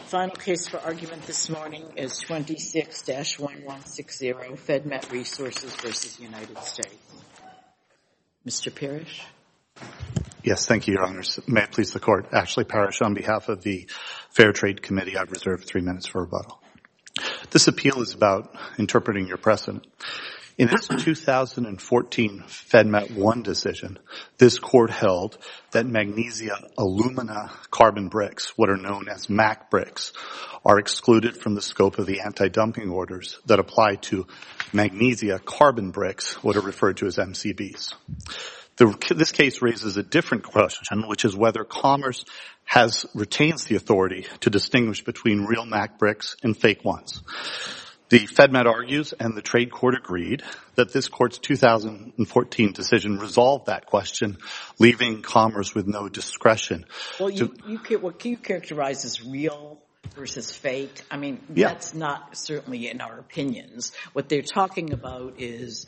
Final case for argument this morning is 26-1160, FedMet Resources v. United States. Mr. Parrish? Yes, thank you, Your Honors. May it please the Court. Ashley Parrish on behalf of the Fair Trade Committee. I've reserved 3 minutes for rebuttal. This appeal is about interpreting your precedent. In its 2014 FedMet 1 decision, this Court held that magnesia alumina carbon bricks, what are known as MAC bricks, are excluded from the scope of the anti-dumping orders that apply to magnesia carbon bricks, what are referred to as MCBs. This case raises a different question, which is whether Commerce retains the authority to distinguish between real MAC bricks and fake ones. The FedMet argues, and the Trade Court agreed, that this Court's 2014 decision resolved that question, leaving Commerce with no discretion. Well, what you characterize as real versus fake, I mean, that's not certainly in our opinions. What they're talking about is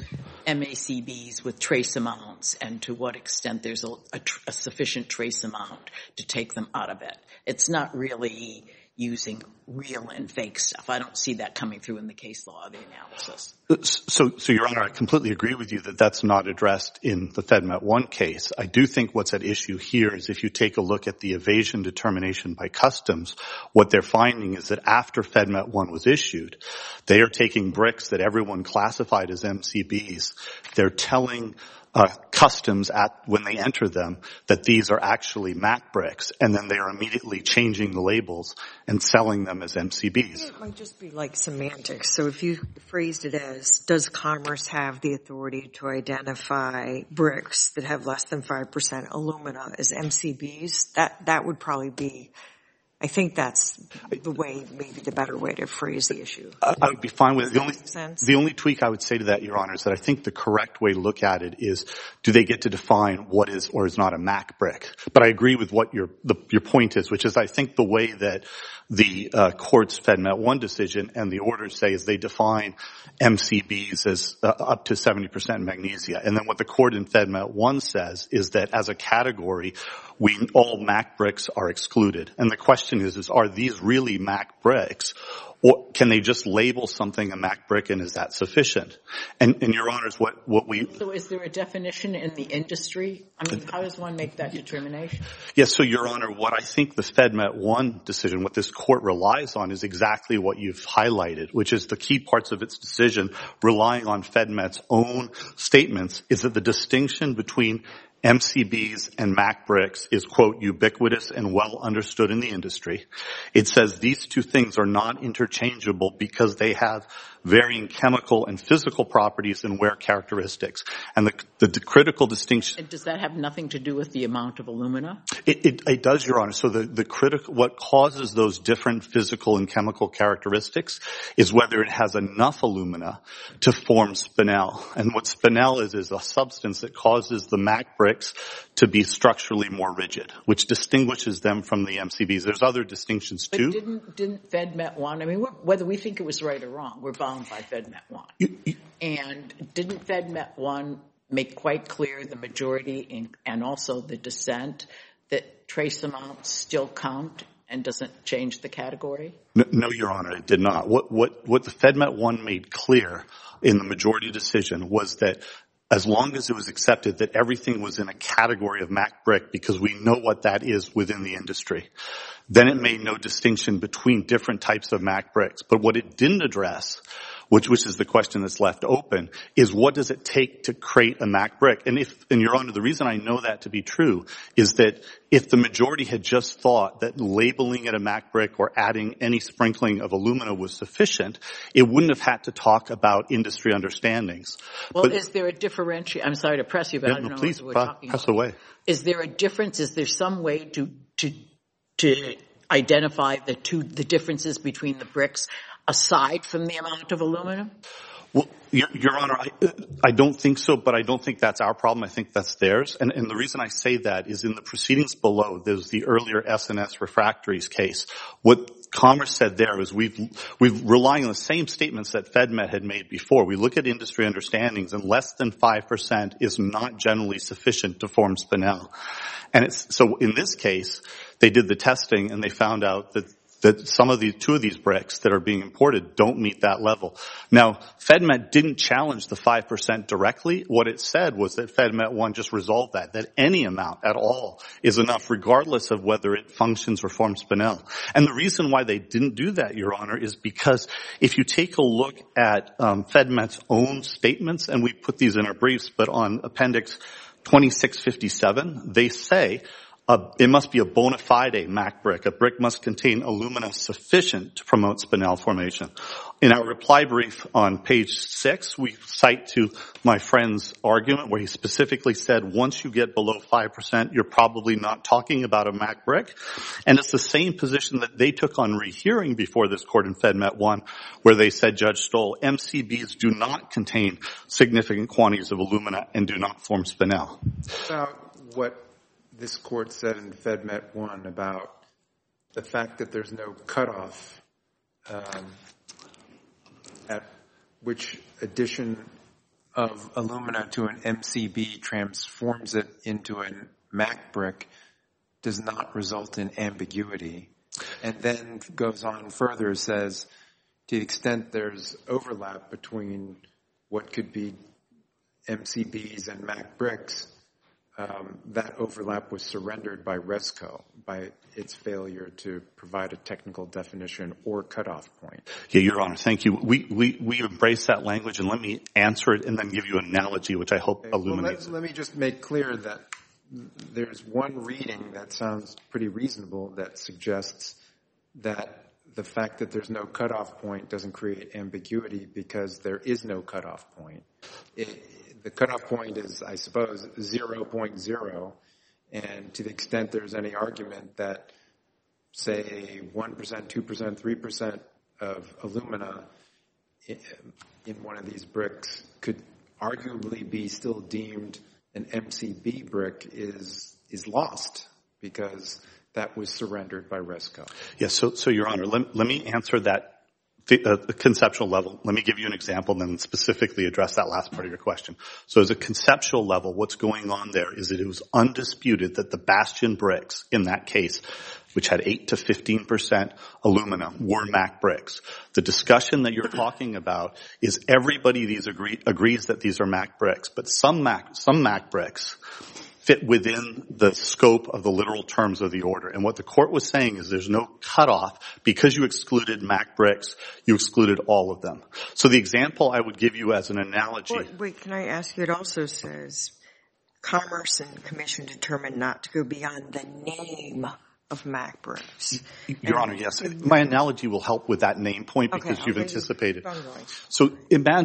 MACBs with trace amounts and to what extent there's a sufficient trace amount to take them out of it. It's not really using real and fake stuff. I don't see that coming through in the case law of the analysis. So, Your Honor, I completely agree with you that that's not addressed in the FedMet 1 case. I do think what's at issue here is if you take a look at the evasion determination by Customs, what they're finding is that after FedMet 1 was issued, they are taking bricks that everyone classified as MCBs. They're telling Customs when they enter them that these are actually MAC bricks, and then they are immediately changing the labels and selling them as MCBs. It might just be like semantics. So if you phrased it as, does Commerce have the authority to identify bricks that have less than 5% alumina as MCBs? That would probably be, I think that's the way, maybe the better way to phrase the issue. I would be fine with it. The only tweak I would say to that, Your Honor, is that I think the correct way to look at it is, do they get to define what is or is not a MAC brick? But I agree with what your point is, which is I think the way that the Court's FedMet 1 decision and the orders say is they define MCBs as up to 70% magnesia. And then what the Court in FedMet 1 says is that as a category, all MAC bricks are excluded. And the question is are these really MAC bricks, or can they just label something a MAC brick and is that sufficient? And Your Honors, what we... So is there a definition in the industry? I mean, how does one make that determination? Yes, so Your Honor, what I think the FedMet 1 decision, what this Court relies on is exactly what you've highlighted, which is the key parts of its decision relying on FedMet's own statements is that the distinction between MCBs and MAC bricks is, quote, ubiquitous and well understood in the industry. It says these two things are not interchangeable because they have varying chemical and physical properties and wear characteristics. And the critical distinction... And does that have nothing to do with the amount of alumina? It does, Your Honor. So what causes those different physical and chemical characteristics is whether it has enough alumina to form spinel. And what spinel is a substance that causes the MAC bricks to be structurally more rigid, which distinguishes them from the MCBs. There's other distinctions too. But didn't FedMet 1, I mean, whether we think it was right or wrong, we're bound by FedMet 1. And didn't FedMet 1 make quite clear the majority and also the dissent that trace amounts still count and doesn't change the category? No, Your Honor, it did not. What the FedMet 1 made clear in the majority decision was that as long as it was accepted that everything was in a category of MAC brick, because we know what that is within the industry, then it made no distinction between different types of MAC bricks. But what it didn't address, which is the question that's left open, is what does it take to create a MAC brick? And Your Honor, the reason I know that to be true is that if the majority had just thought that labeling it a MAC brick or adding any sprinkling of alumina was sufficient, it wouldn't have had to talk about industry understandings. Well, is there a differentiation? I'm sorry to press you, but I don't know what we're talking about. Press away. Is there a difference? Is there some way to identify the differences between the bricks aside from the amount of aluminum? Well, Your Honor, I don't think so, but I don't think that's our problem. I think that's theirs. And the reason I say that is in the proceedings below, there's the earlier S&S refractories case. What Commerce said there is we've relying on the same statements that FedMet had made before. We look at industry understandings, and less than 5% is not generally sufficient to form spinel. And so in this case, they did the testing, and they found out that that two of these bricks that are being imported don't meet that level. Now, FedMet didn't challenge the 5% directly. What it said was that FedMet 1 just resolved that any amount at all is enough regardless of whether it functions or forms spinel. And the reason why they didn't do that, Your Honor, is because if you take a look at FedMet's own statements, and we put these in our briefs, but on Appendix 2657, they say it must be a bona fide MAC brick. A brick must contain alumina sufficient to promote spinel formation. In our reply brief on page 6, we cite to my friend's argument where he specifically said once you get below 5%, you're probably not talking about a MAC brick. And it's the same position that they took on rehearing before this court in FedMet 1, where they said, Judge Stoll, MCBs do not contain significant quantities of alumina and do not form spinel. About what this court said in FedMet 1 about the fact that there's no cutoff at which addition of alumina to an MCB transforms it into a MAC brick does not result in ambiguity. And then goes on further, says, to the extent there's overlap between what could be MCBs and MAC bricks, that overlap was surrendered by RESCO by its failure to provide a technical definition or cutoff point. Yeah, Your Honor, thank you. We embrace that language, and let me answer it and then give you an analogy, which I hope illuminates. Let me just make clear that there's one reading that sounds pretty reasonable that suggests that the fact that there's no cutoff point doesn't create ambiguity because there is no cutoff point. The cutoff point is, I suppose, 0.0, and to the extent there's any argument that, say, 1%, 2%, 3% of alumina in one of these bricks could arguably be still deemed an MCB brick is lost because that was surrendered by RESCO. Yes, so Your Honor, let me answer that the conceptual level. Let me give you an example and then specifically address that last part of your question. So as a conceptual level, what's going on there is that it was undisputed that the Bastion bricks in that case, which had 8 to 15% alumina, were MAC bricks. The discussion that you're talking about is everybody agrees that these are MAC bricks, but some MAC bricks fit within the scope of the literal terms of the order. And what the court was saying is there's no cutoff. Because you excluded MAC bricks, you excluded all of them. So the example I would give you as an analogy. Wait, can I ask you, it also says Commerce and Commission determined not to go beyond the name of MAC bricks. Your Honor, yes. My analogy will help with that name point because you've anticipated. So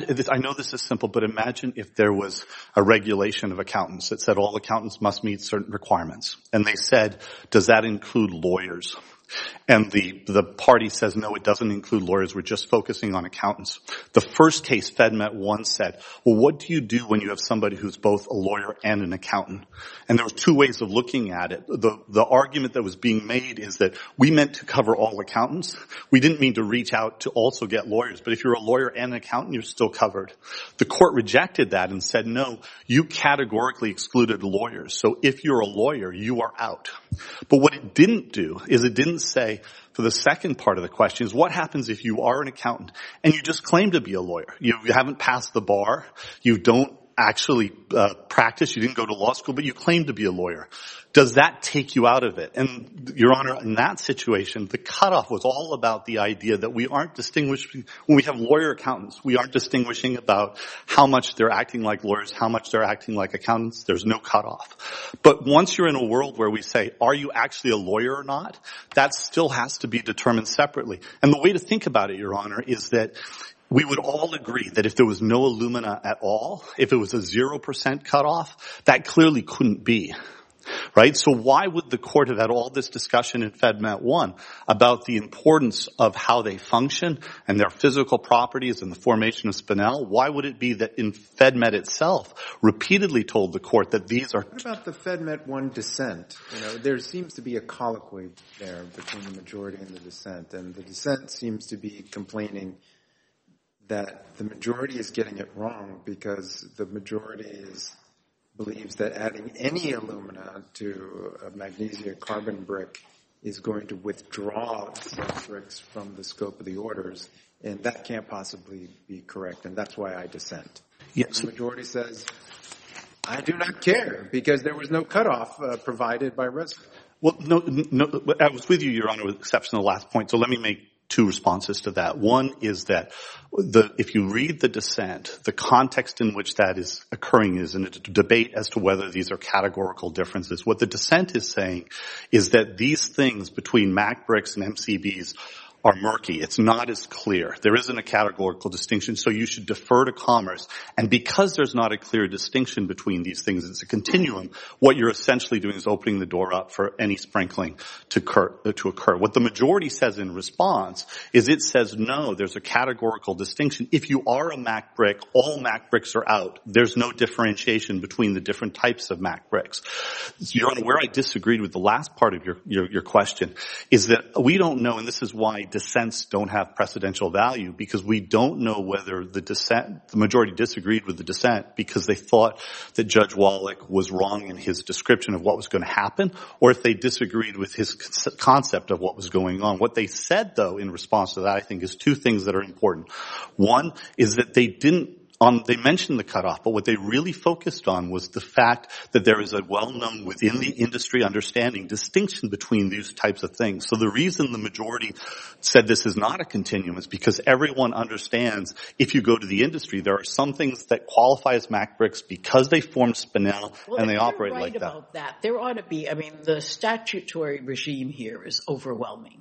I know this is simple, but imagine if there was a regulation of accountants that said all accountants must meet certain requirements. And they said, does that include lawyers? And the party says, no, it doesn't include lawyers. We're just focusing on accountants. The first case, FedMet 1 said, well, what do you do when you have somebody who's both a lawyer and an accountant? And there were two ways of looking at it. The argument that was being made is that we meant to cover all accountants. We didn't mean to reach out to also get lawyers. But if you're a lawyer and an accountant, you're still covered. The court rejected that and said, no, you categorically excluded lawyers. So if you're a lawyer, you are out. But what it didn't do is it didn't say, for the second part of the question, is what happens if you are an accountant and you just claim to be a lawyer? You haven't passed the bar. You don't actually practice. You didn't go to law school, but you claim to be a lawyer. Does that take you out of it? And, Your Honor, in that situation, the cutoff was all about the idea that we aren't distinguishing, when we have lawyer accountants, we aren't distinguishing about how much they're acting like lawyers, how much they're acting like accountants. There's no cutoff. But once you're in a world where we say, are you actually a lawyer or not, that still has to be determined separately. And the way to think about it, Your Honor, is that we would all agree that if there was no alumina at all, if it was a 0% cutoff, that clearly couldn't be. Right? So why would the court have had all this discussion in FedMet 1 about the importance of how they function and their physical properties and the formation of spinel? Why would it be that in FedMet itself repeatedly told the court that these are... What about the FedMet 1 dissent? There seems to be a colloquy there between the majority and the dissent, and the dissent seems to be complaining that the majority is getting it wrong because the majority believes that adding any alumina to a magnesia carbon brick is going to withdraw some bricks from the scope of the orders, and that can't possibly be correct, and that's why I dissent. Yes. The majority says, I do not care, because there was no cutoff provided by RESCO. Well, no, I was with you, Your Honor, with exception of the last point. So let me make two responses to that. One is that if you read the dissent, the context in which that is occurring is in a debate as to whether these are categorical differences. What the dissent is saying is that these things between MAC bricks and MCBs are murky. It's not as clear. There isn't a categorical distinction, so you should defer to Commerce. And because there's not a clear distinction between these things, it's a continuum, what you're essentially doing is opening the door up for any sprinkling to occur. What the majority says in response is it says, no, there's a categorical distinction. If you are a MAC brick, all MAC bricks are out. There's no differentiation between the different types of MAC bricks. Your Honor, where I disagreed with the last part of your question is that we don't know, and this is why dissents don't have precedential value, because we don't know whether the majority disagreed with the dissent because they thought that Judge Wallach was wrong in his description of what was going to happen, or if they disagreed with his concept of what was going on. What they said, though, in response to that, I think, is two things that are important. One is that they mentioned the cutoff, but what they really focused on was the fact that there is a well-known within the industry understanding distinction between these types of things. So the reason the majority said this is not a continuum is because everyone understands if you go to the industry, there are some things that qualify as MAC bricks because they form spinel and they operate like that. About that. There ought to be, the statutory regime here is overwhelming.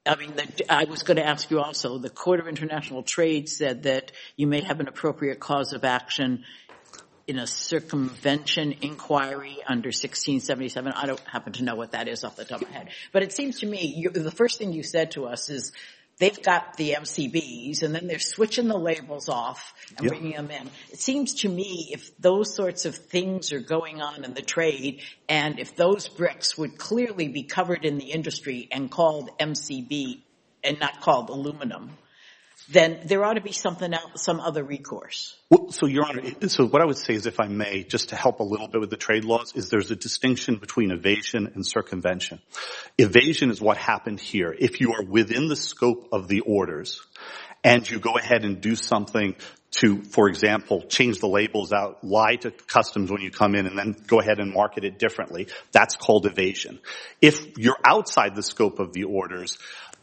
I was going to ask you also, the Court of International Trade said that you may have an appropriate cause of action in a circumvention inquiry under 1677. I don't happen to know what that is off the top of my head. But it seems to me, the first thing you said to us is they've got the MCBs, and then they're switching the labels off and bringing them in. It seems to me if those sorts of things are going on in the trade, and if those bricks would clearly be covered in the industry and called MCB and not called aluminum, then there ought to be something else, some other recourse. Well, so, Your Honor, so what I would say is, if I may, just to help a little bit with the trade laws, is there's a distinction between evasion and circumvention. Evasion is what happened here. If you are within the scope of the orders and you go ahead and do something to, for example, change the labels out, lie to customs when you come in, and then go ahead and market it differently, that's called evasion. If you're outside the scope of the orders,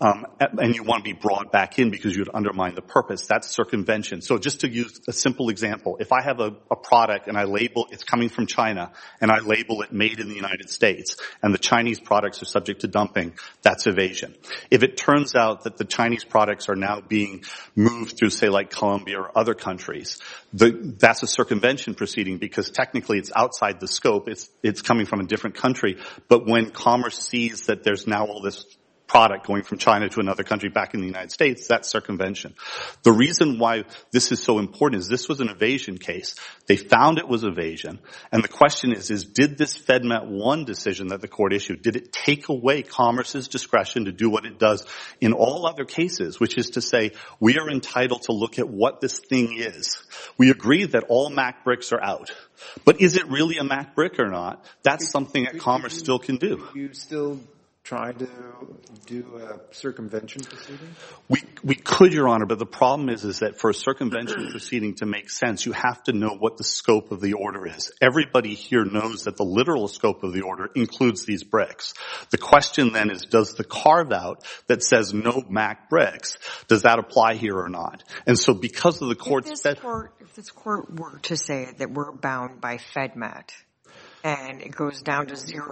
and you want to be brought back in because you'd undermine the purpose, that's circumvention. So just to use a simple example, if I have a product and I label it's coming from China and I label it made in the United States and the Chinese products are subject to dumping, that's evasion. If it turns out that the Chinese products are now being moved through, say, like Colombia or other countries, that's a circumvention proceeding because technically it's outside the scope. It's coming from a different country. But when Commerce sees that there's now all this product going from China to another country back in the United States, that's circumvention. The reason why this is so important is this was an evasion case. They found it was evasion. And the question is did this FedMet 1 decision that the court issued, did it take away Commerce's discretion to do what it does in all other cases, which is to say we are entitled to look at what this thing is. We agree that all MAC bricks are out. But is it really a MAC brick or not? That's something that Commerce still can do. You still try to do a circumvention proceeding? We could, Your Honor, but the problem is that for a circumvention proceeding to make sense, you have to know what the scope of the order is. Everybody here knows that the literal scope of the order includes these bricks. The question then is, does the carve-out that says no MAC bricks, does that apply here or not? And so because of the court's... If this court were to say that we're bound by FedMet, and it goes down to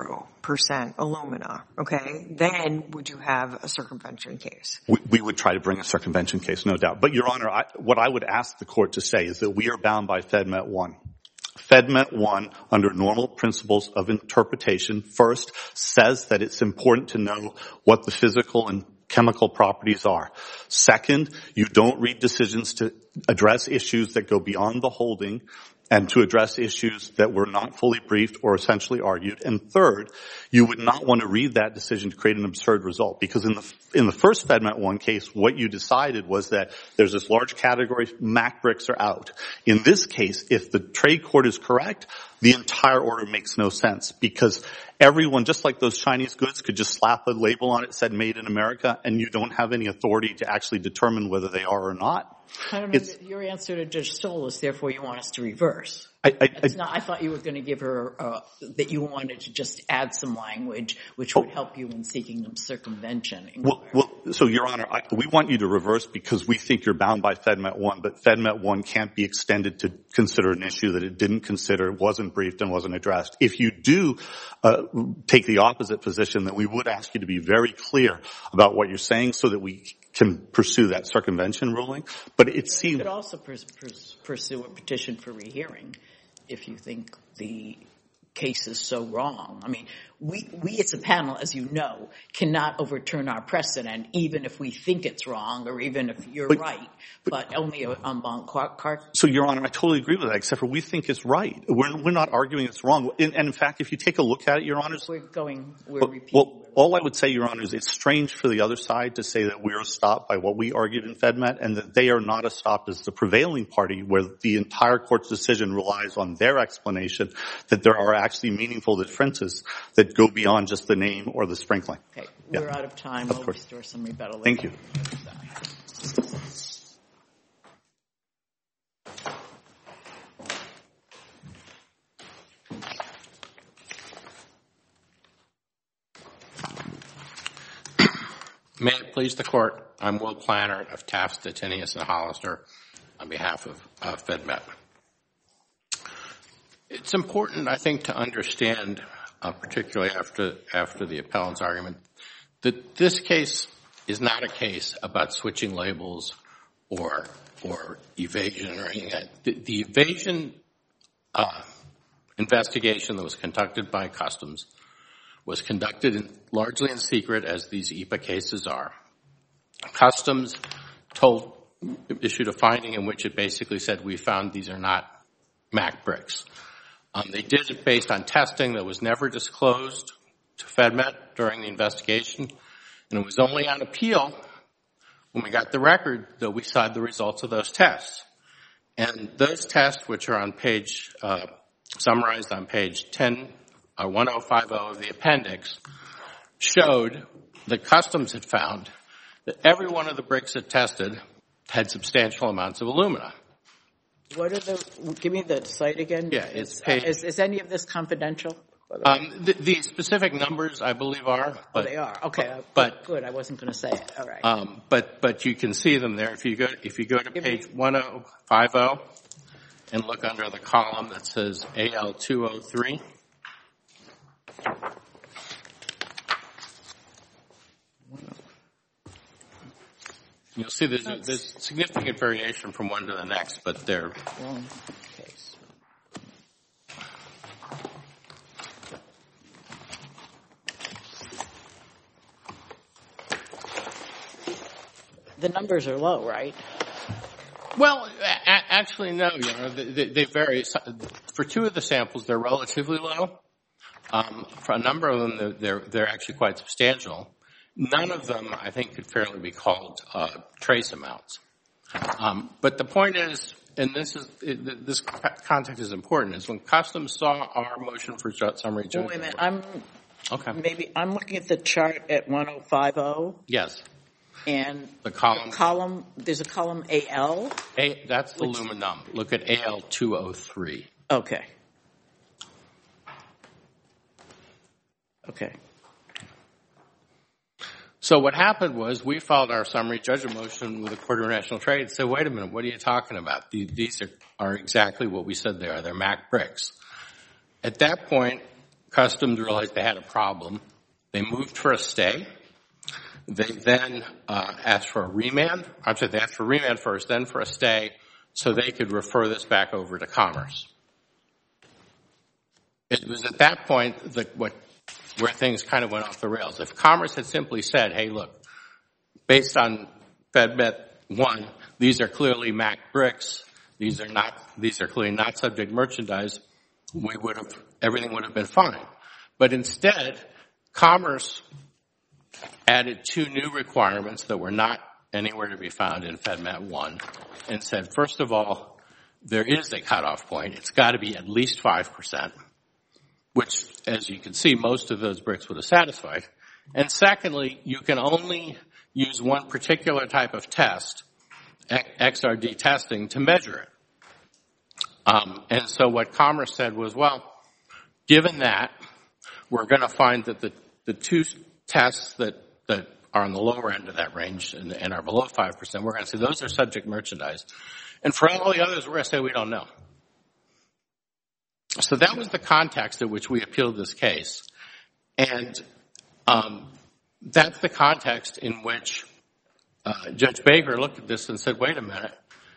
0% alumina, okay, then would you have a circumvention case? We would try to bring a circumvention case, no doubt. But, Your Honor, what I would ask the court to say is that we are bound by FedMet 1. FedMet 1, under normal principles of interpretation, first says that it's important to know what the physical and chemical properties are. Second, you don't read decisions to address issues that go beyond the holding and to address issues that were not fully briefed or essentially argued. And third, you would not want to read that decision to create an absurd result, because in the first FedMet 1 case, what you decided was that there's this large category, Mac bricks are out. In this case, if the trade court is correct, the entire order makes no sense, because everyone, just like those Chinese goods, could just slap a label on it that said made in America, and you don't have any authority to actually determine whether they are or not. I don't know. Your answer to Judge Stoll is therefore you want us to reverse. I thought you were going to give her that you wanted to just add some language which would help you in seeking circumvention. So, Your Honor, we want you to reverse because we think you're bound by FedMet 1, but FedMet 1 can't be extended to consider an issue that it didn't consider, wasn't briefed, and wasn't addressed. If you do take the opposite position, then we would ask you to be very clear about what you're saying so that we can pursue that circumvention ruling. But it seems you could also pursue a petition for rehearing if you think the case is so wrong. I mean, we as a panel, as you know, cannot overturn our precedent even if we think it's wrong or even if you're right, but only on Clark. So, Your Honor, I totally agree with that, except for we think it's right. We're not arguing it's wrong. And in fact, if you take a look at it, Your Honors, we're repeating. Well, all I would say, Your Honors, it's strange for the other side to say that we're stopped by what we argued in FedMet and that they are not stopped as the prevailing party, where the entire court's decision relies on their explanation that there are actually meaningful differences that go beyond just the name or the sprinkling. Okay. We're out of time. We'll restore some rebuttal. Thank you. May it please the Court, I'm Will Plannert of Taft, Stettinius, and Hollister on behalf of FedMet. It's important, I think, to understand, particularly after the appellant's argument, that this case is not a case about switching labels or evasion or anything like that. The evasion investigation that was conducted by Customs was conducted largely in secret, as these EPA cases are. Customs issued a finding in which it basically said, we found these are not Mac bricks. They did it based on testing that was never disclosed to FedMet during the investigation, and it was only on appeal when we got the record that we saw the results of those tests. And those tests, which are on summarized on page 1050 of the appendix, showed that Customs had found that every one of the bricks it tested had substantial amounts of alumina. Give me the site again. Yeah, it's page. Is any of this confidential? The specific numbers, I believe, are. But, they are. Okay. Good. I wasn't going to say it. All right. But you can see them there. If you go to page 1050 and look under the column that says AL203. You'll see there's significant variation from one to the next, but they're wrong case. The numbers are low, right? Well, actually, no. You know, they vary. For two of the samples, they're relatively low. For a number of them, they're actually quite substantial. None of them, I think, could fairly be called trace amounts. But the point is, and this context is important, is when Customs saw our motion for summary judgment. Wait a minute. I'm looking at the chart at 1050. Yes. And the column. There's a column AL. That's aluminum. Look at AL203. Okay. So what happened was we filed our summary judgment motion with the Court of International Trade and said, wait a minute, what are you talking about? These are exactly what we said they are. They're Mac bricks. At that point, Customs realized they had a problem. They moved for a stay. They then asked for a remand. They asked for a remand first, then for a stay, so they could refer this back over to Commerce. It was at that point where things kind of went off the rails. If Commerce had simply said, hey, look, based on FedMet 1, these are clearly Mac bricks, these are clearly not subject merchandise, everything would have been fine. But instead, Commerce added 2 new requirements that were not anywhere to be found in FedMat 1 and said, first of all, there is a cutoff point. It's got to be at least 5%, which, as you can see, most of those bricks would have satisfied. And secondly, you can only use one particular type of test, XRD testing, to measure it. And so what Commerce said was, well, given that, we're going to find that the 2 tests that are on the lower end of that range and are below 5%, we're going to say those are subject merchandise. And for all the others, we're going to say we don't know. So that was the context in which we appealed this case. And that's the context in which Judge Baker looked at this and said, wait a minute,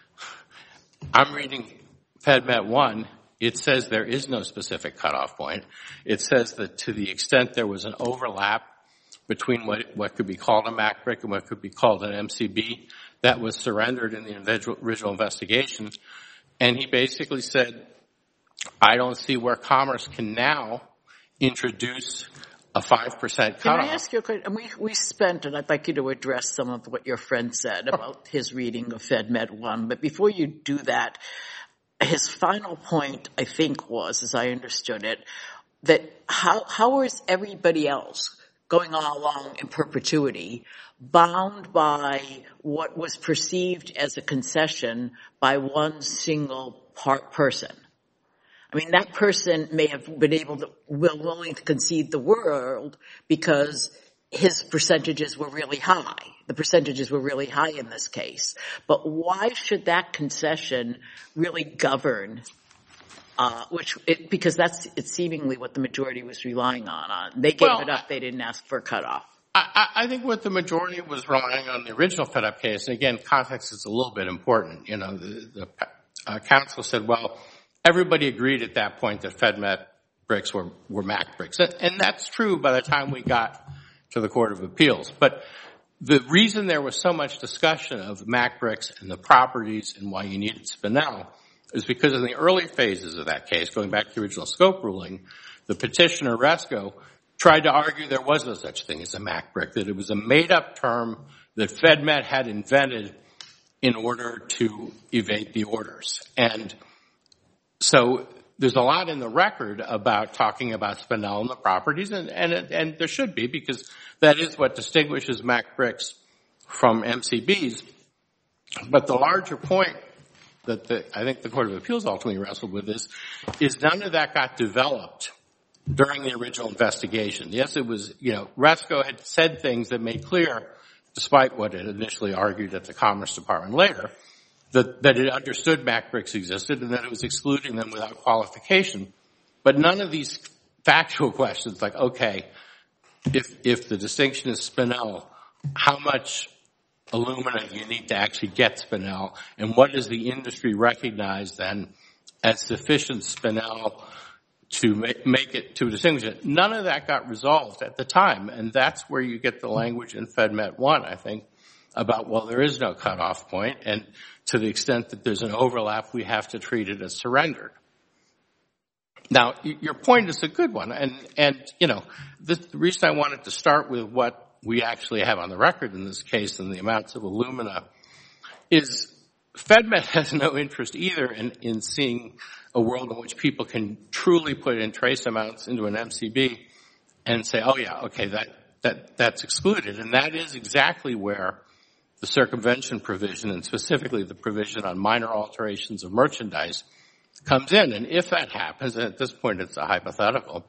I'm reading FedMat 1. It says there is no specific cutoff point. It says that to the extent there was an overlap between what could be called a MAC brick and what could be called an MCB, that was surrendered in the original investigation. And he basically said, I don't see where Commerce can now introduce a 5% cutoff. Can I ask you a question? We spent, and I'd like you to address some of what your friend said about his reading of FedMat 1. But before you do that, his final point, I think, was, as I understood it, that how is everybody else going all along in perpetuity bound by what was perceived as a concession by one single person? I mean, that person may have been willing to concede the world because his percentages were really high. The percentages were really high in this case. But why should that concession really govern, because it's seemingly what the majority was relying on. They gave it up. They didn't ask for a cutoff. I think what the majority was relying on the original FedUp case, and again, context is a little bit important. You know, the counsel said, well, everybody agreed at that point that FedMat bricks were MAC bricks. And that's true by the time we got to the Court of Appeals. But the reason there was so much discussion of MAC bricks and the properties and why you needed Spinell is because in the early phases of that case, going back to the original scope ruling, the petitioner, Resco, tried to argue there was no such thing as a MAC brick, that it was a made-up term that FedMat had invented in order to evade the orders. And so there's a lot in the record about talking about Spinell and the properties, and there should be, because that is what distinguishes MAC bricks from MCBs. But the larger point that I think the Court of Appeals ultimately wrestled with is none of that got developed during the original investigation. Yes, it was, Resco had said things that made clear, despite what it initially argued at the Commerce Department later, that it understood MAC bricks existed and that it was excluding them without qualification. But none of these factual questions like, okay, if the distinction is Spinell, how much alumina do you need to actually get Spinell, and what does the industry recognize then as sufficient Spinell to make it, to distinguish it? None of that got resolved at the time, and that's where you get the language in FedMat 1, I think, about, well, there is no cutoff point, and to the extent that there's an overlap, we have to treat it as surrendered. Now, your point is a good one, and the reason I wanted to start with what we actually have on the record in this case and the amounts of alumina is FedMat has no interest either in seeing a world in which people can truly put in trace amounts into an MCB and say, oh yeah, okay, that's excluded. And that is exactly where the circumvention provision, and specifically the provision on minor alterations of merchandise, comes in. And if that happens, and at this point it's a hypothetical,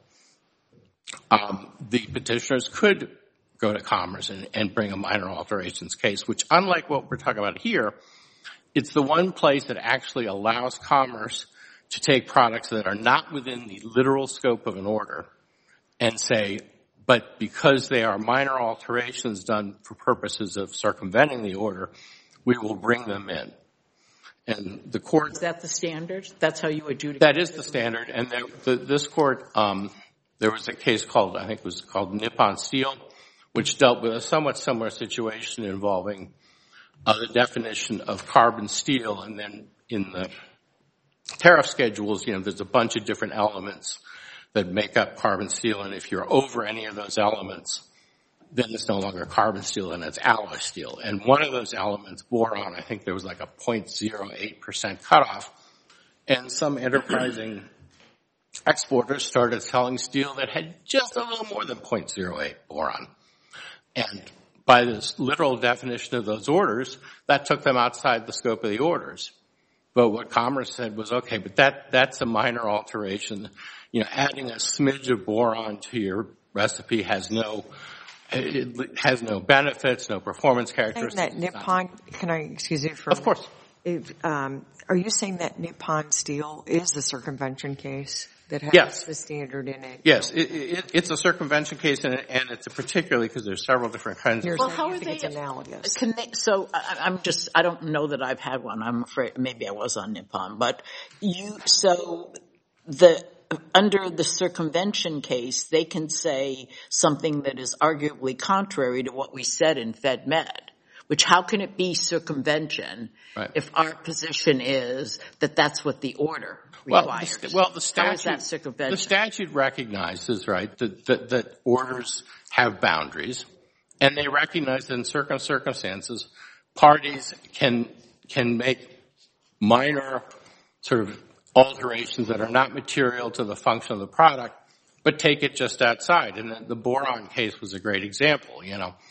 the petitioners could go to Commerce and bring a minor alterations case, which, unlike what we're talking about here, it's the one place that actually allows Commerce to take products that are not within the literal scope of an order and say, but because they are minor alterations done for purposes of circumventing the order, we will bring them in. And the court... Is that the standard? That's how you adjudicate? That is the standard. And this court, there was a case called, I think it was called Nippon Steel, which dealt with a somewhat similar situation involving the definition of carbon steel, and then in the tariff schedules, there's a bunch of different elements that make up carbon steel, and if you're over any of those elements, then it's no longer carbon steel and it's alloy steel. And one of those elements, boron, I think there was like a 0.08% cutoff, and some enterprising exporters started selling steel that had just a little more than 0.08 boron. And by this literal definition of those orders, that took them outside the scope of the orders. But what Commerce said was, okay, but that's a minor alteration. Adding a smidge of boron to your recipe has no benefits, no performance characteristics. That Nippon, can I excuse you for? Of course. Are you saying that Nippon Steel is the circumvention case that has Yes. the standard in it? Yes, it's a circumvention case, and it's particularly because there's several different kinds of. Well, how are think they it's analogous? So I don't know that I've had one. I'm afraid maybe I was on Nippon, but under the circumvention case, they can say something that is arguably contrary to what we said in FedMed. Which, how can it be circumvention if our position is that that's what the order requires? The statute, how is that circumvention? The statute recognizes, that orders have boundaries, and they recognize that in certain circumstances, parties can make minor sort of alterations that are not material to the function of the product, but take it just outside. And the boron case was a great example,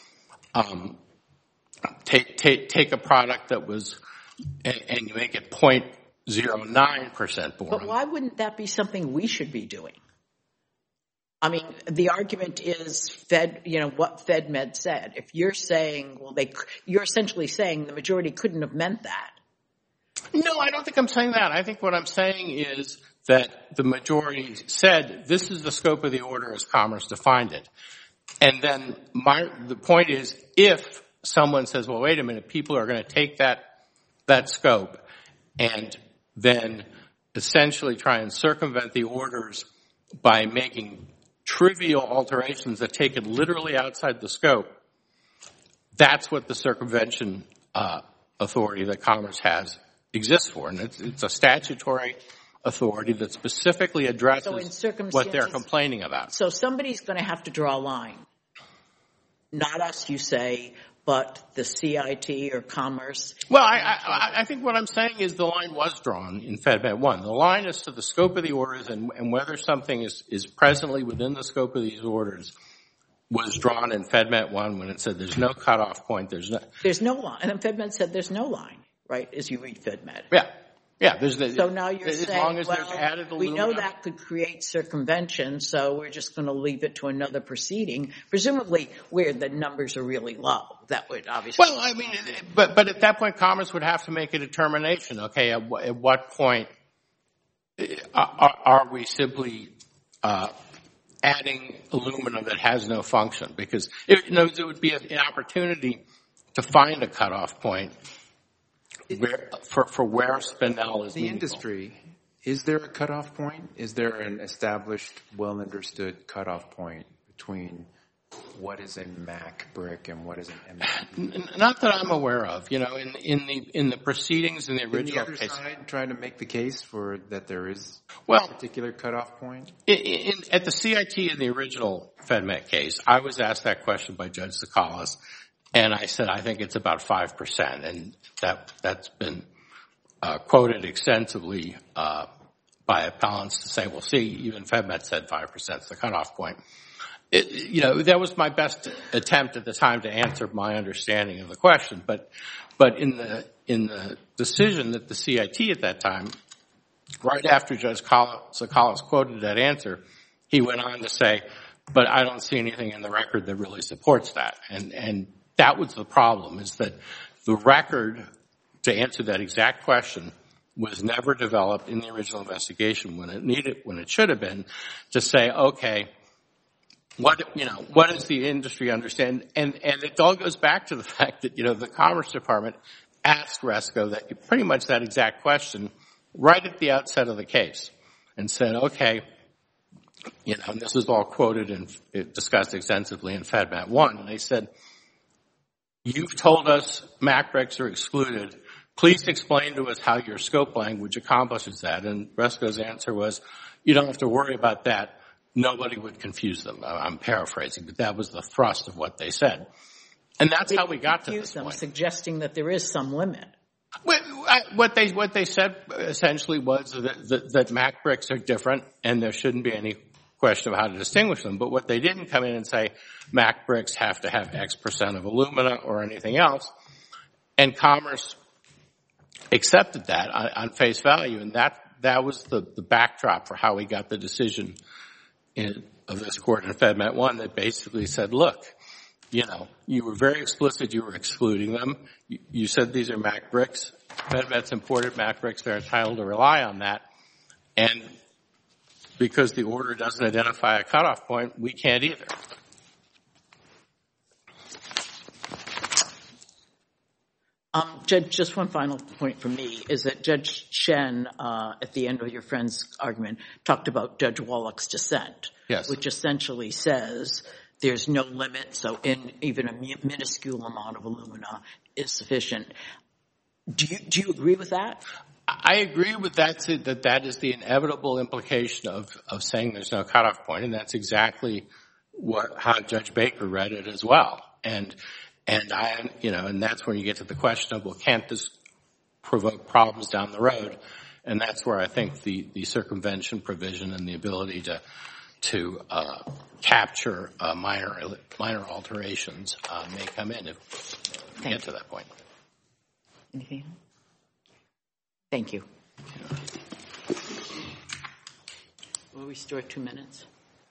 Take a product that was, and you make it 0.09% boron. But why wouldn't that be something we should be doing? I mean, the argument is what FedMed said. If you're saying, you're essentially saying the majority couldn't have meant that. No, I don't think I'm saying that. I think what I'm saying is that the majority said this is the scope of the order as Commerce defined it. And then the point is, if someone says, well, wait a minute, people are going to take that scope and then essentially try and circumvent the orders by making trivial alterations that take it literally outside the scope, that's what the circumvention authority that Commerce has exists for. And it's a statutory authority that specifically addresses what they're complaining about. So somebody's going to have to draw a line. Not us, you say, but the CIT or Commerce. Well, I think what I'm saying is the line was drawn in FedMed 1. The line is to the scope of the orders and whether something is presently within the scope of these orders was drawn in FedMed 1 when it said there's no cutoff point. There's no line. And then FedMed said there's no line, right, as you read FedMed. Yeah. Yeah, so now you're saying, as long as there's added we know that could create circumvention, so we're just going to leave it to another proceeding, presumably where the numbers are really low. That would obviously. Well, I mean, but at that point, Commerce would have to make a determination. Okay, at what point are we simply adding aluminum that has no function? Because it would be an opportunity to find a cutoff point. For where spindle is the meaningful. Industry, is there a cutoff point? Is there an established, well-understood cutoff point between what is a MAC brick and what is an MAC? Not that I'm aware of. In the proceedings in the original case. Is the other side trying to make the case for that there is a particular cutoff point? At the CIT in the original FedMed case, I was asked that question by Judge Tsoukalos. And I said, I think it's about 5%. And that's been quoted extensively by appellants to say, well, see, even FedMed said 5% is the cutoff point. That was my best attempt at the time to answer my understanding of the question. But in the decision that the CIT at that time, right after Judge Tsoukalos quoted that answer, he went on to say, but I don't see anything in the record that really supports that. And that was the problem, is that the record to answer that exact question was never developed in the original investigation when it should have been, to say, okay, what does the industry understand? And it all goes back to the fact that, the Commerce Department asked Resco that pretty much that exact question right at the outset of the case and said, okay, and this is all quoted and discussed extensively in FedMed 1, and they said, you've told us Mac bricks are excluded. Please explain to us how your scope language accomplishes that. And Resco's answer was, you don't have to worry about that. Nobody would confuse them. I'm paraphrasing, but that was the thrust of what they said. And that's how we got to this point. Suggesting that there is some limit. What they said essentially was that Mac bricks are different and there shouldn't be any question of how to distinguish them. But what they didn't come in and say Mac bricks have to have X percent of alumina or anything else. And Commerce accepted that on face value, and that was the backdrop for how we got the decision of this court in FedMet 1 that basically said, look, you were very explicit, you were excluding them. You said these are Mac bricks. FedMet's imported Mac bricks. They're entitled to rely on that. And because the order doesn't identify a cutoff point, we can't either. Judge, just one final point from me is that Judge Shen, at the end of your friend's argument, talked about Judge Wallach's dissent, which essentially says there's no limit, so even a minuscule amount of alumina is sufficient. Do you agree with that? I agree with that is the inevitable implication of saying there's no cutoff point, and that's exactly how Judge Baker read it as well. And that's when you get to the question of, well, can't this provoke problems down the road? And that's where I think the circumvention provision and the ability to capture minor alterations may come in if we get to that point. Anything else? Thank you. Will we restore 2 minutes?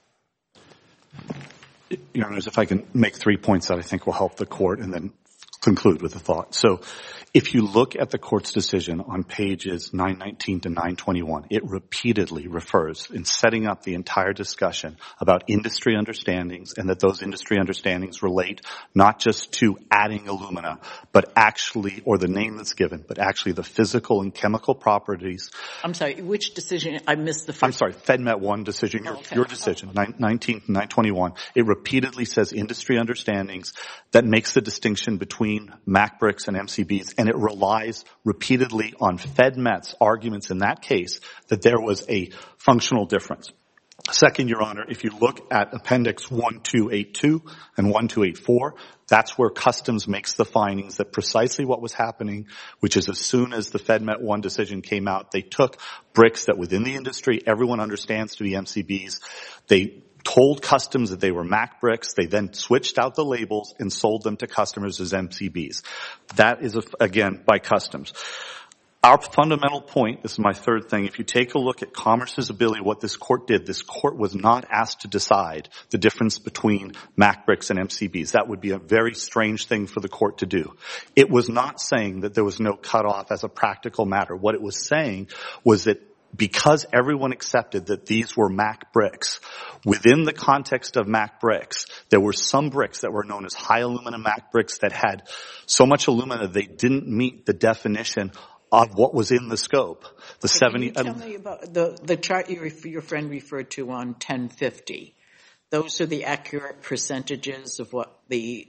Your Honors, if I can make 3 points that I think will help the court and then conclude with a thought. So if you look at the court's decision on pages 919 to 921, it repeatedly refers in setting up the entire discussion about industry understandings and that those industry understandings relate not just to adding alumina, but actually, or the name that's given, but actually the physical and chemical properties. I'm sorry, which decision? I missed the first. I'm sorry, FedMet 1 decision, your decision, 919 to 921. It repeatedly says industry understandings that makes the distinction between Mac bricks and MCBs, and it relies repeatedly on FedMet's arguments in that case that there was a functional difference. Second, Your Honor, if you look at Appendix 1282 and 1284, that's where Customs makes the findings that precisely what was happening, which is as soon as the FedMet 1 decision came out, they took bricks that within the industry everyone understands to be MCBs. They told Customs that they were Mac bricks. They then switched out the labels and sold them to customers as MCBs. That is, again, by Customs. Our fundamental point, this is my third thing, if you take a look at Commerce's ability, what this court did, this court was not asked to decide the difference between Mac bricks and MCBs. That would be a very strange thing for the court to do. It was not saying that there was no cutoff as a practical matter. What it was saying was that because everyone accepted that these were Mac bricks, within the context of Mac bricks, there were some bricks that were known as high alumina Mac bricks that had so much alumina they didn't meet the definition of what was in the scope. Can you tell me about the chart your friend referred to on 1050? Those are the accurate percentages of what the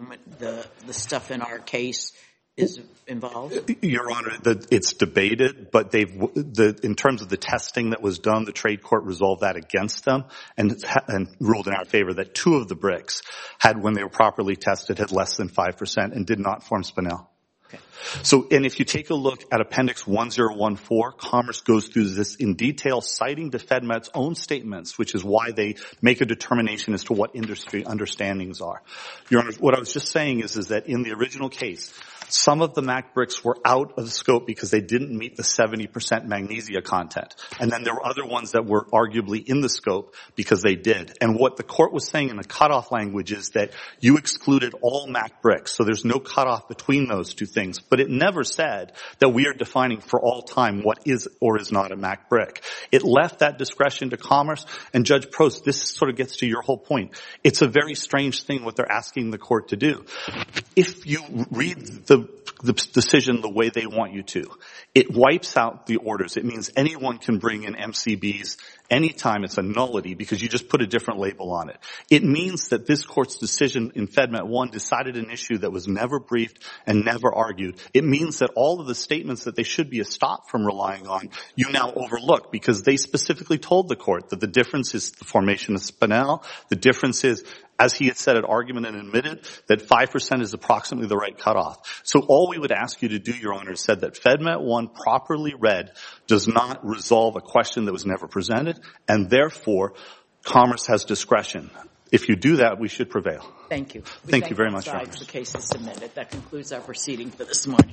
stuff in our case is involved? Your Honor, it's debated, but in terms of the testing that was done, the trade court resolved that against them and ruled in our favor that 2 of the bricks had, when they were properly tested, had less than 5% and did not form spinel. So, and if you take a look at Appendix 1014, Commerce goes through this in detail, citing the FedMet's own statements, which is why they make a determination as to what industry understandings are. Your Honor, what I was just saying is that in the original case, some of the Mac bricks were out of the scope because they didn't meet the 70% magnesia content. And then there were other ones that were arguably in the scope because they did. And what the court was saying in the cutoff language is that you excluded all Mac bricks, so there's no cutoff between those two things. But it never said that we are defining for all time what is or is not a Mac brick. It left that discretion to Commerce. And Judge Prost, this sort of gets to your whole point. It's a very strange thing what they're asking the court to do. If you read the decision the way they want you to, it wipes out the orders. It means anyone can bring in MCBs anytime it's a nullity because you just put a different label on it. It means that this court's decision in FedMet 1 decided an issue that was never briefed and never argued. It means that all of the statements that they should be stopped from relying on, you now overlook because they specifically told the court that the difference is the formation of Spinell. The difference is, as he had said at argument and admitted, that 5% is approximately the right cutoff. So all we would ask you to do, Your Honor, said that FedMet 1 properly read does not resolve a question that was never presented, and therefore Commerce has discretion. If you do that, we should prevail. Thank you. Thank you very much, Your Honor. The case is submitted. That concludes our proceeding for this morning.